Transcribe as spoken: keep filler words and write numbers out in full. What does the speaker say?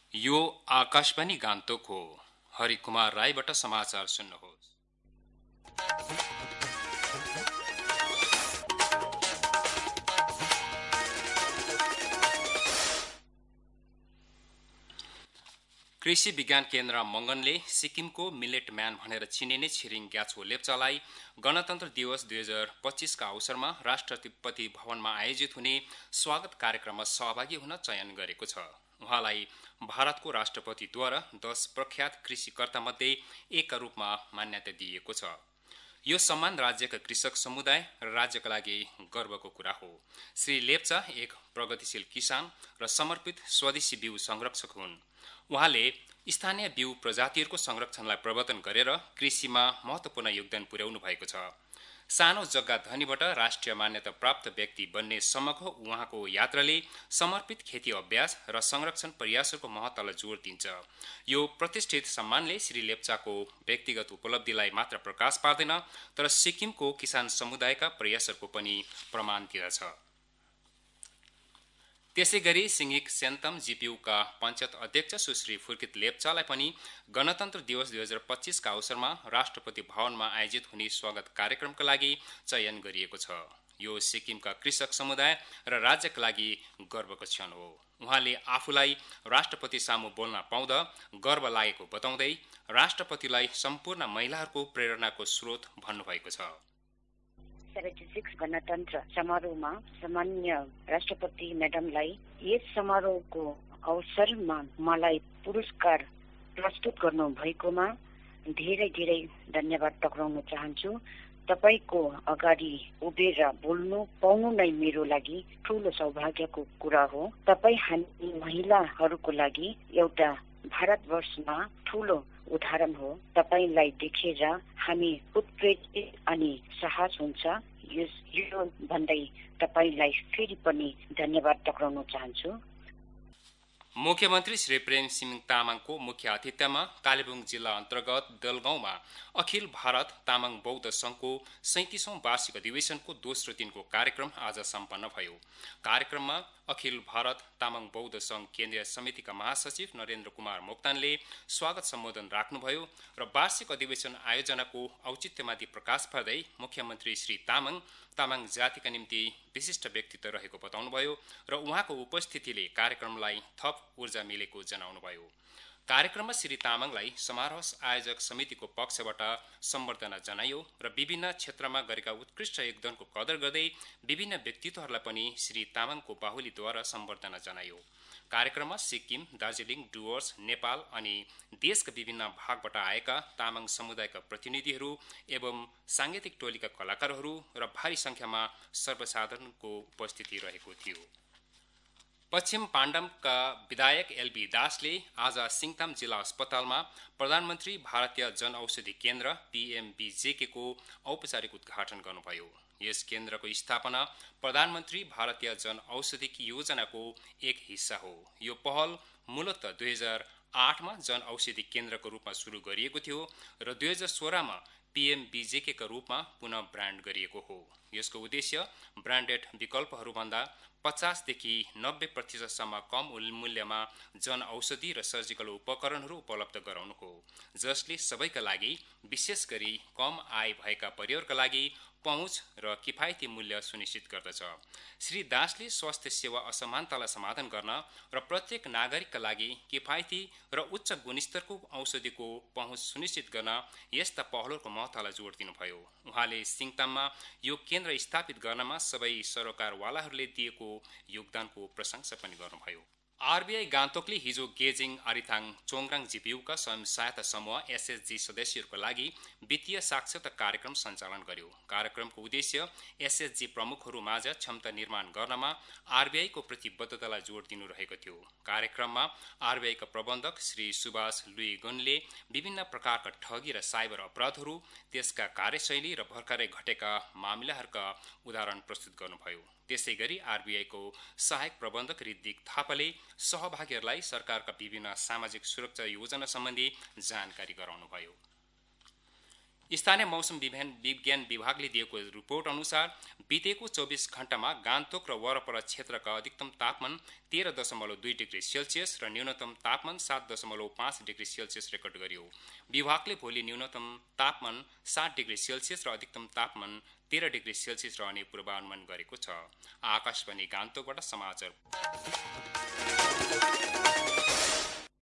यो आकाशवाणी गान्तोक हो। हरिकुमार राईबाट समाचार सुन्नुहोस्। कृषि विज्ञान केन्द्र मंगनले सिक्किमको मिलेट म्यान भनेर चिनिने छिरिङ ग्याछो लेप्चालाई गणतन्त्र दिवस दुई हजार पच्चीसका अवसरमा राष्ट्रपति भवनमा आयोजित हुने स्वागत कार्यक्रममा सहभागी हुन चयन गरेको छ। उहाँलाई भारतको राष्ट्रपतिद्वारा दश प्रख्यात कृषिकर्ता मध्ये एकका रूपमा मान्यता दिएको छ। यो सम्मान राज्यका कृषक समुदाय र राज्यका लागि गर्वको कुरा हो। श्री लेप्चा एक प्रगतिशील किसान र समर्पित स्वदेशी बिउ संरक्षक हुन्। उहाँले स्थानीय बिउ प्रजातिहरूको संरक्षणलाई प्रवर्तन गरेर कृषिमा महत्वपूर्ण योगदान पुर्याउनु भएको छ। सानो जग्गा धनीबाट राष्ट्रिय मान्यता प्राप्त व्यक्ति बन्ने सम्मको उहाँको यात्राले समर्पित खेती अभ्यास र संरक्षण प्रयासहरूको महत्त्वलाई जोड दिन्छ। यो प्रतिष्ठित सम्मानले श्री लेप्चाको व्यक्तिगत उपलब्धिलाई मात्र प्रकाश पार्दैन, तर सिक्किमको किसान समुदायका प्रयासहरूको पनि प्रमाण दिँदछ। त्यसैगरी सिंघिक सेन्तम जीपीयूका पञ्चायत अध्यक्ष सुश्री फुर्कित लेप्चालाई पनि गणतन्त्र दिवस दुई हजार पच्चीसका अवसरमा राष्ट्रपति भवनमा आयोजित हुने स्वागत कार्यक्रमका लागि चयन गरिएको छ। यो सिक्किमका कृषक समुदाय र राज्यका लागि गर्वको क्षण हो। उहाँले आफूलाई राष्ट्रपति सामु बोल्न पाउँदा गर्व लागेको बताउँदै राष्ट्रपतिलाई सम्पूर्ण महिलाहरूको प्रेरणाको स्रोत भन्नुभएको छ। छिहत्तर गणतन्त्र समारोहमा सम्मान्य राष्ट्रपति म्याडमलाई यस समारोहको अवसरमा मलाई पुरस्कार प्रस्तुत गर्नु भएकोमा धेरै धेरै धन्यवाद टक्राउन चाहन्छु। तपाईको अगाडि उभिएर बोल्नु पाउनु नै मेरो लागि ठूलो सौभाग्यको कुरा हो। तपाई हामी महिलाहरूको लागि एउटा भारतवर्षमा ठूलो उदाहरण हो। तपाईलाई देखेर हामी उत्प्रेरित अनि साहस हुन्छ। यो भन्दै तपाईलाई फेरि पनि धन्यवाद टक्राउन चाहन्छु। मुख्यमन्त्री श्री प्रेम सिंह तामाङको मुख्य आतिथ्यमा कालेबुङ जिल्ला अन्तर्गत दलगाउँमा अखिल भारत तामाङ बौद्ध संघको सैंतीसौं वार्षिक अधिवेशनको दोस्रो दिनको कार्यक्रम आज सम्पन्न भयो। कार्यक्रममा अखिल भारत तामाङ बौद्ध संघ केन्द्रीय समितिका महासचिव नरेन्द्र कुमार मोक्तानले स्वागत सम्बोधन राख्नुभयो र वार्षिक अधिवेशन आयोजनाको औचित्यमाथि प्रकाश पार्दै मुख्यमन्त्री श्री तामाङ तामाङ जातिका निम्ति विशिष्ट व्यक्तित्व रहेको बताउनुभयो र उहाँको उपस्थितिले कार्यक्रमलाई थप ऊर्जा मिलेको जनाउनुभयो। कार्यक्रममा श्री तामाङलाई समारोह आयोजक समितिको पक्षबाट सम्बर्धना जनाइयो र विभिन्न क्षेत्रमा गरेका उत्कृष्ट योगदानको कदर गर्दै विभिन्न व्यक्तित्वहरूलाई पनि श्री तामाङको बाहुलीद्वारा सम्बर्धना जनाइयो। कार्यक्रममा सिक्किम, दार्जिलिङ, डुवर्स, नेपाल अनि देशका विभिन्न भागबाट आएका तामाङ समुदायका प्रतिनिधिहरू एवं सांगीतिक टोलीका कलाकारहरू र भारी संख्यामा सर्वसाधारणको उपस्थिति रहेको थियो। पश्चिम पाण्डमका विधायक एलबी दासले आज सिङताम जिल्ला अस्पतालमा प्रधानमन्त्री भारतीय जनऔषधि केन्द्र पीएमबीजेके को औपचारिक उद्घाटन गर्नुभयो। यस केन्द्रको स्थापना प्रधानमन्त्री भारतीय जनऔषधि योजनाको एक हिस्सा हो। यो पहल मूलतः दुई हजार आठमा जनऔषधि केन्द्रको रूपमा सुरु गरिएको थियो र दुई हजार सोह्रमा पीएमबीजेके का रूपमा पुनः ब्रान्ड गरिएको हो। यसको उद्देश्य ब्रान्डेड विकल्पहरूभन्दा पचासदेखि नब्बे प्रतिशतसम्म कम मूल्यमा जनऔषधि र सर्जिकल उपकरणहरू उपलब्ध गराउनु हो, जसले सबैका लागि विशेष गरी कम आय भएका परिवारका लागि पहुँच र किफायती मूल्य सुनिश्चित गर्दछ। श्री दासले स्वास्थ्य सेवा असमानतालाई समाधान गर्न र प्रत्येक नागरिकका लागि किफायती र उच्च गुणस्तरको औषधिको पहुँच सुनिश्चित गर्न यस्ता पहलहरूको महत्त्वलाई जोड दिनुभयो। उहाँले सिङताममा यो केन्द्र स्थापित गर्नमा सबै सरोकारवालाहरूले दिएको योगदानको प्रशंसा पनि गर्नुभयो। आरबीआई गान्तोकले हिजो गेजिङ आरिथाङ चोङराङ जीपीयूका स्वयं सहायता समूह एसएचजी सदस्यहरूको लागि वित्तीय साक्षरता कार्यक्रम सञ्चालन गर्यो। कार्यक्रमको उद्देश्य एसएचजी प्रमुखहरू माझ क्षमता निर्माण गर्नमा आरबीआईको प्रतिबद्धतालाई जोड दिनु रहेको थियो। कार्यक्रममा आरबीआईका प्रबन्धक श्री सुभाष लुइगनले विभिन्न प्रकारका ठगी र साइबर अपराधहरू, त्यसका कार्यशैली र भर्खरै घटेका मामिलाहरूका उदाहरण प्रस्तुत गर्नुभयो। त्यसैगरी आरबीआईको सहायक प्रबन्धक ऋद्धिक थापाले सहभागीहरूलाई सरकारका विभिन्न सामाजिक सुरक्षा योजना सम्बन्धी जानकारी गराउनुभयो। स्थानीय मौसम विज्ञान विभागले दिएको रिपोर्ट अनुसार बितेको चौबिस घण्टामा गान्तोक र वरपर क्षेत्रका अधिकतम तापमान तेह्र दशमलव दुई डिग्री सेल्सियस र न्यूनतम तापमान सात दशमलव पाँच डिग्री सेल्सियस रेकर्ड गरियो। विभागले भोलि न्यूनतम तापमान सात डिग्री सेल्सियस र अधिकतम तापमान तेह्र डिग्री सेल्सियस रहने पूर्वानुमान गरेको छ। आकाशवाणी गान्तोकबाट समाचार।